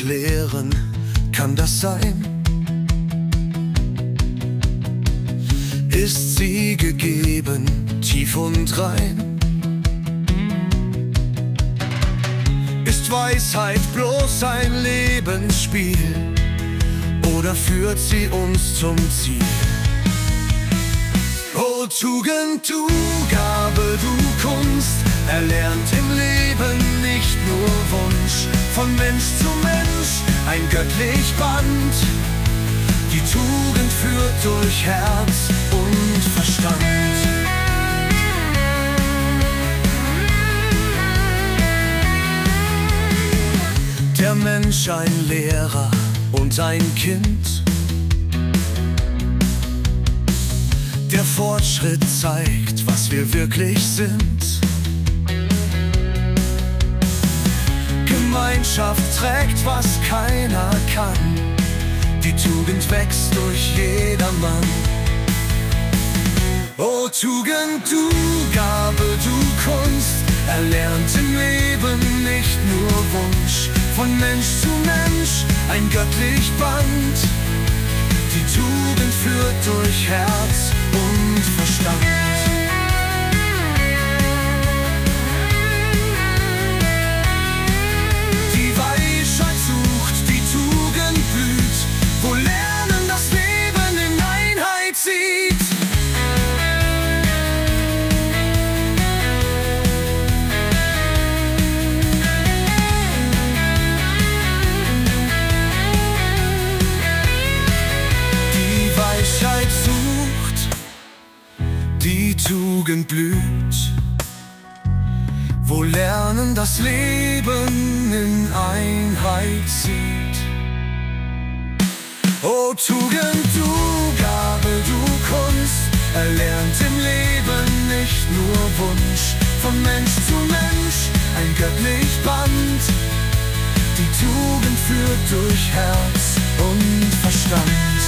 lehren, kann das sein? Ist sie gegeben, tief und rein? Ist Weisheit bloß ein Lebensspiel oder führt sie uns zum Ziel? O Tugend, du Gabe, du Kunst, erlernt im Leben nicht nur Wunsch. Von Mensch zu Mensch ein göttlich Band, die Tugend führt durch Herz und Verstand. Der Mensch ein Lehrer und ein Kind, der Fortschritt zeigt, was wir wirklich sind. Gemeinschaft trägt, was keiner kann, die Tugend wächst durch jedermann. O Tugend, du Gabe, du Kunst, erlernt im Leben nicht nur Wunsch. Von Mensch zu Mensch ein göttlich Band, die Tugend führt durch Herz und Verstand. Die Weisheit sucht, die Tugend blüht, wo Lernen das Leben in Einheit sieht. Die Weisheit sucht, die Tugend blüht, wo Lernen das Leben in Einheit sieht. O Tugend, du Gabe, du Kunst, erlernt im Leben nicht nur Wunsch. Von Mensch zu Mensch ein göttlich Band, die Tugend führt durch Herz und Verstand.